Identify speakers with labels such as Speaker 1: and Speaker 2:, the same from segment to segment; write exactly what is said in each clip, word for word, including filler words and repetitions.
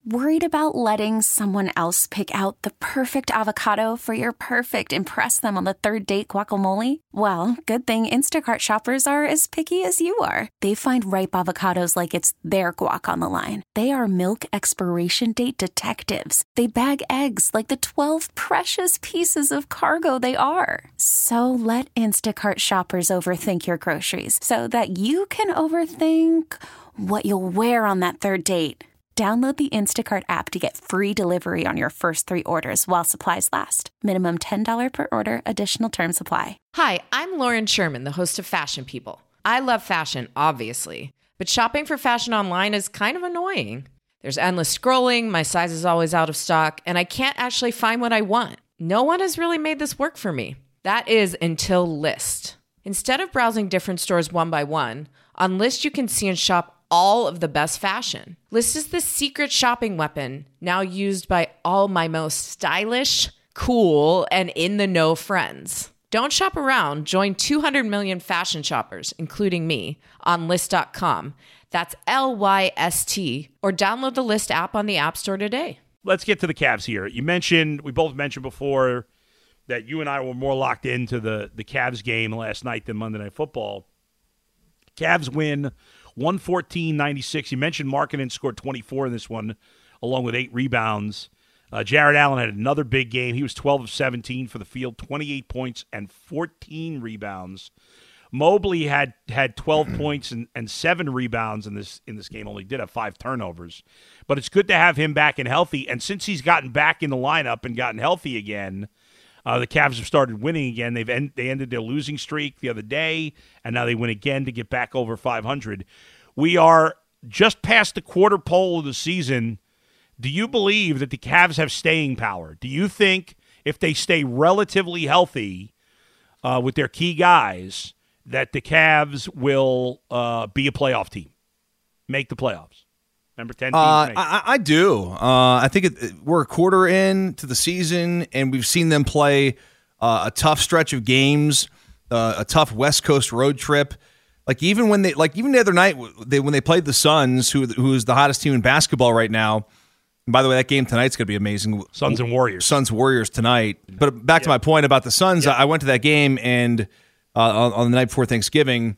Speaker 1: Worried about letting someone else pick out the perfect avocado for your perfect impress them on the third date guacamole? Well, good thing Instacart shoppers are as picky as you are. They find ripe avocados like it's their guac on the line. They are milk expiration date detectives. They bag eggs like the twelve precious pieces of cargo they are. So let Instacart shoppers overthink your groceries so that you can overthink what you'll wear on that third date. Download the Instacart app to get free delivery on your first three orders while supplies last. Minimum ten dollars per order. Additional terms apply.
Speaker 2: Hi, I'm Lauren Sherman, the host of Fashion People. I love fashion, obviously, but shopping for fashion online is kind of annoying. There's endless scrolling, my size is always out of stock, and I can't actually find what I want. No one has really made this work for me. That is until Lyst. Instead of browsing different stores one by one, on Lyst you can see and shop all of the best fashion. Lyst is the secret shopping weapon now used by all my most stylish, cool, and in-the-know friends. Don't shop around. Join two hundred million fashion shoppers, including me, on Lyst dot com. That's L Y S T. Or download the Lyst app on the App Store today.
Speaker 3: Let's get to the Cavs here. You mentioned, we both mentioned before that you and I were more locked into the, the Cavs game last night than Monday Night Football. Cavs win one fourteen ninety-six. You mentioned Markkanen scored twenty-four in this one, along with eight rebounds. Uh, Jared Allen had another big game. He was twelve of seventeen for the field, twenty-eight points and fourteen rebounds. Mobley had had twelve points and, and seven rebounds in this in this game. Only did have five turnovers. But it's good to have him back and healthy. And since he's gotten back in the lineup and gotten healthy again, Uh, the Cavs have started winning again. They've end, they ended their losing streak the other day, and now they win again to get back over five hundred. We are just past the quarter pole of the season. Do you believe that the Cavs have staying power? Do you think if they stay relatively healthy uh, with their key guys, that the Cavs will uh, be a playoff team, make the playoffs? Number ten teams.
Speaker 4: Uh, I, I do. Uh, I think it, we're a quarter in to the season, and we've seen them play uh, a tough stretch of games, uh, a tough West Coast road trip. Like even when they, like even the other night, they when they played the Suns, who who is the hottest team in basketball right now. And by the way, that game tonight's going to be amazing.
Speaker 3: Suns and Warriors.
Speaker 4: Suns Warriors tonight. But back to my point about the Suns,
Speaker 3: yeah.
Speaker 4: I went to that game and uh, on, on the night before Thanksgiving.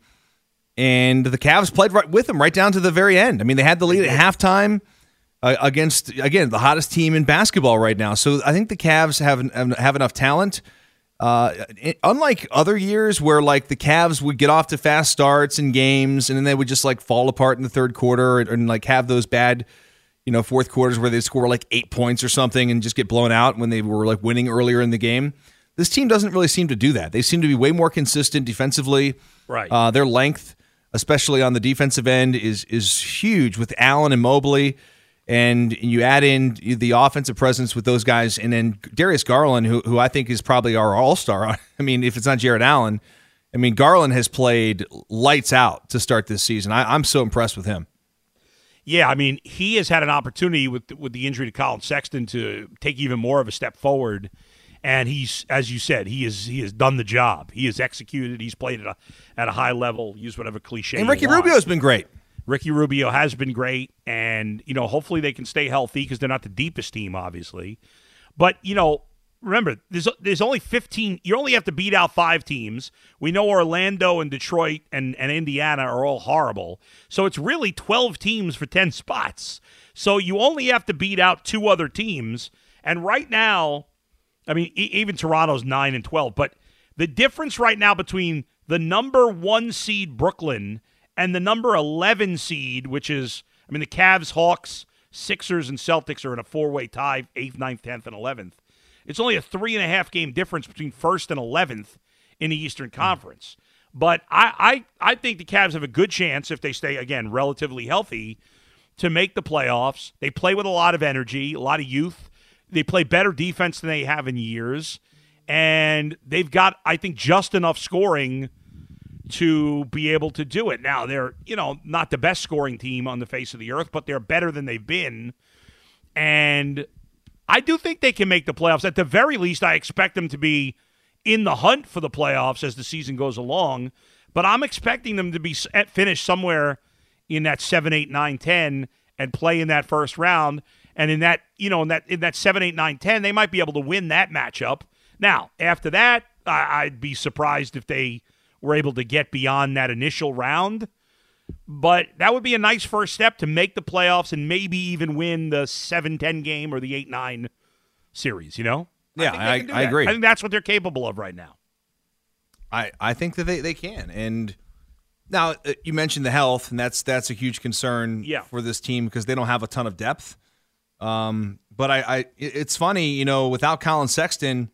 Speaker 4: And the Cavs played right with them right down to the very end. I mean, they had the lead at halftime uh, against, again, the hottest team in basketball right now. So I think the Cavs have have enough talent. Uh, it, unlike other years where, like, the Cavs would get off to fast starts in games and then they would just, like, fall apart in the third quarter and, and like, have those bad, you know, fourth quarters where they score, like, eight points or something and just get blown out when they were, like, winning earlier in the game. This team doesn't really seem to do that. They seem to be way more consistent defensively.
Speaker 3: Right.
Speaker 4: Uh, their length, especially on the defensive end, is is huge with Allen and Mobley, and you add in the offensive presence with those guys, and then Darius Garland, who who I think is probably our all-star. I mean, if it's not Jared Allen, I mean, Garland has played lights out to start this season. I, I'm so impressed with him.
Speaker 3: Yeah, I mean, he has had an opportunity with with the injury to Colin Sexton to take even more of a step forward. And he's, as you said, he is he has done the job. He has executed. He's played at a at a high level. Use whatever cliche.
Speaker 4: And Ricky
Speaker 3: you want.
Speaker 4: Rubio's been great.
Speaker 3: Ricky Rubio has been great, and you know, hopefully they can stay healthy because they're not the deepest team, obviously. But you know, remember, there's there's only fifteen. You only have to beat out five teams. We know Orlando and Detroit and and Indiana are all horrible. So it's really twelve teams for ten spots. So you only have to beat out two other teams. And right now, I mean, even Toronto's nine and twelve, but the difference right now between the number one seed Brooklyn and the number eleven seed, which is, I mean, the Cavs, Hawks, Sixers, and Celtics are in a four-way tie, eighth, ninth, tenth, and eleventh. It's only a three and a half game difference between first and eleventh in the Eastern Conference. But I, I, I think the Cavs have a good chance if they stay, again, relatively healthy to make the playoffs. They play with a lot of energy, a lot of youth. They play better defense than they have in years, and they've got, I think, just enough scoring to be able to do it. Now, they're, you know, not the best scoring team on the face of the earth, but they're better than they've been, and I do think they can make the playoffs. At the very least, I expect them to be in the hunt for the playoffs as the season goes along, but I'm expecting them to be finished somewhere in that seven, eight, nine, ten and play in that first round. And in that, you know, in that in that seven, eight, nine, ten, they might be able to win that matchup. Now, after that, I, I'd be surprised if they were able to get beyond that initial round. But that would be a nice first step to make the playoffs and maybe even win the seven ten game or the eight nine series, you know?
Speaker 4: Yeah,
Speaker 3: I,
Speaker 4: I, I agree.
Speaker 3: I think that's what they're capable of right now.
Speaker 4: I, I think that they, they can. And now uh, you mentioned the health, and that's that's a huge concern
Speaker 3: yeah.
Speaker 4: for this team because they don't have a ton of depth. Um, but I, I it's funny, you know, without Colin Sexton,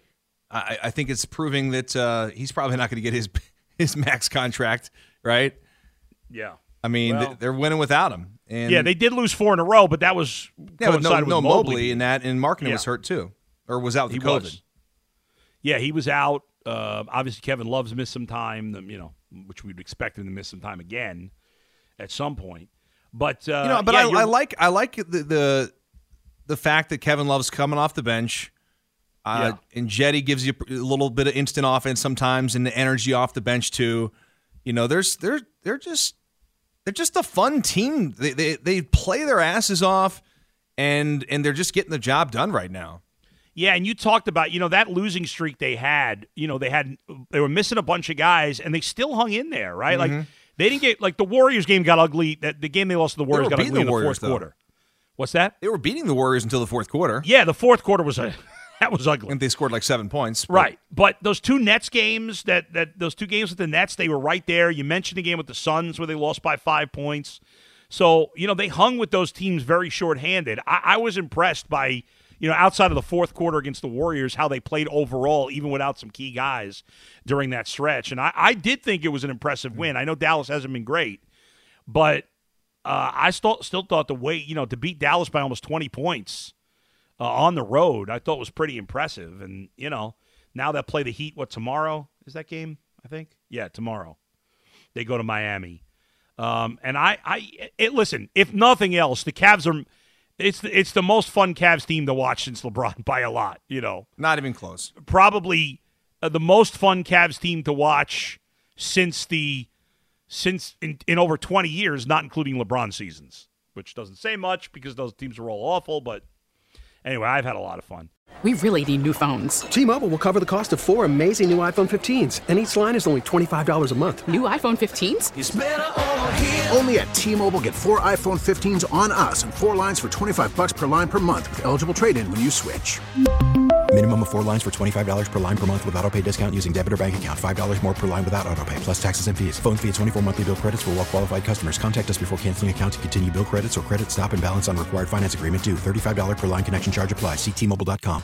Speaker 4: I, I think it's proving that uh, he's probably not going to get his his max contract, right?
Speaker 3: Yeah.
Speaker 4: I mean,
Speaker 3: well,
Speaker 4: they're winning without him. And
Speaker 3: yeah, they did lose four in a row, but that was
Speaker 4: yeah, but no,
Speaker 3: with
Speaker 4: no
Speaker 3: Mobley.
Speaker 4: Mobley in that, and Markkanen
Speaker 3: yeah.
Speaker 4: was hurt too, or was out with
Speaker 3: he
Speaker 4: COVID.
Speaker 3: Was. Yeah, he was out. Uh, obviously, Kevin Love's missed some time, you know, which we'd expect him to miss some time again at some point. But uh,
Speaker 4: you know, but
Speaker 3: yeah,
Speaker 4: I, I like I like the, the the fact that Kevin Love's coming off the bench, uh, yeah. and Jetty gives you a little bit of instant offense sometimes, and the energy off the bench too. You know, there's they're they're just they're just a fun team. They they they play their asses off, and and they're just getting the job done right now.
Speaker 3: Yeah, and you talked about, you know, that losing streak they had, you know, they had they were missing a bunch of guys and they still hung in there, right? Mm-hmm. Like they didn't get like the Warriors game got ugly. That the game they lost to the Warriors got ugly
Speaker 4: the
Speaker 3: in the
Speaker 4: Warriors,
Speaker 3: fourth
Speaker 4: though.
Speaker 3: quarter. What's that?
Speaker 4: They were beating the Warriors until the fourth quarter.
Speaker 3: Yeah, the fourth quarter was a that was ugly.
Speaker 4: And they scored like seven points. But.
Speaker 3: Right. But those two Nets games that that those two games with the Nets, they were right there. You mentioned the game with the Suns where they lost by five points. So, you know, they hung with those teams very shorthanded. I, I was impressed by You know, outside of the fourth quarter against the Warriors, how they played overall, even without some key guys during that stretch. And I, I did think it was an impressive win. I know Dallas hasn't been great, but uh, I still still thought the way, you know, to beat Dallas by almost twenty points uh, on the road, I thought was pretty impressive. And, you know, now they'll play the Heat, what, tomorrow? Is that game, I think? Yeah, tomorrow. They go to Miami. Um, and I, I it, listen, if nothing else, the Cavs are – It's the, it's the most fun Cavs team to watch since LeBron by a lot, you know.
Speaker 4: Not even close.
Speaker 3: Probably uh, the most fun Cavs team to watch since the since in, in over twenty years, not including LeBron seasons, which doesn't say much because those teams are all awful. But anyway, I've had a lot of fun.
Speaker 5: We really need new phones.
Speaker 6: T-Mobile will cover the cost of four amazing new iPhone fifteens, and each line is only twenty-five dollars a month.
Speaker 5: New iPhone fifteens?
Speaker 7: It's better over here. Only at T-Mobile, get four iPhone fifteens on us and four lines for twenty-five dollars per line per month with eligible trade-in when you switch.
Speaker 8: Minimum of four lines for twenty-five dollars per line per month with autopay discount using debit or bank account. five dollars more per line without autopay, plus taxes and fees. Phone fee at twenty-four monthly bill credits for well-qualified customers. Contact us before canceling account to continue bill credits or credit stop and balance on required finance agreement due. thirty-five dollars per line connection charge applies. See T Mobile dot com.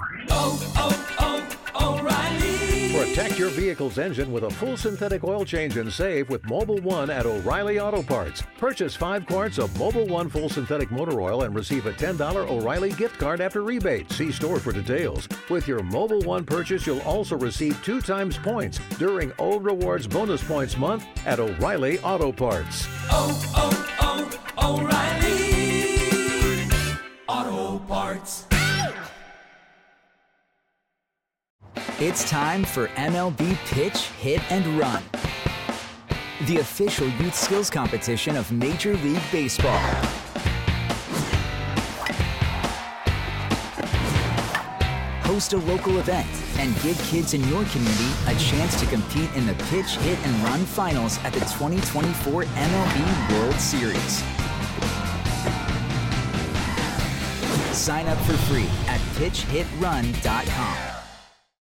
Speaker 9: Oh, oh, oh, O'Reilly.
Speaker 10: Protect your vehicle's engine with a full synthetic oil change and save with Mobil one at O'Reilly Auto Parts. Purchase five quarts of Mobil one full synthetic motor oil and receive a ten dollars O'Reilly gift card after rebate. See store for details. With your Mobil one purchase, you'll also receive two times points during O Rewards Bonus Points Month at O'Reilly Auto Parts.
Speaker 9: Oh, oh, oh, O'Reilly Auto Parts.
Speaker 11: It's time for M L B Pitch, Hit, and Run, the official youth skills competition of Major League Baseball. Host a local event and give kids in your community a chance to compete in the Pitch, Hit, and Run finals at the twenty twenty-four M L B World Series. Sign up for free at pitch hit run dot com.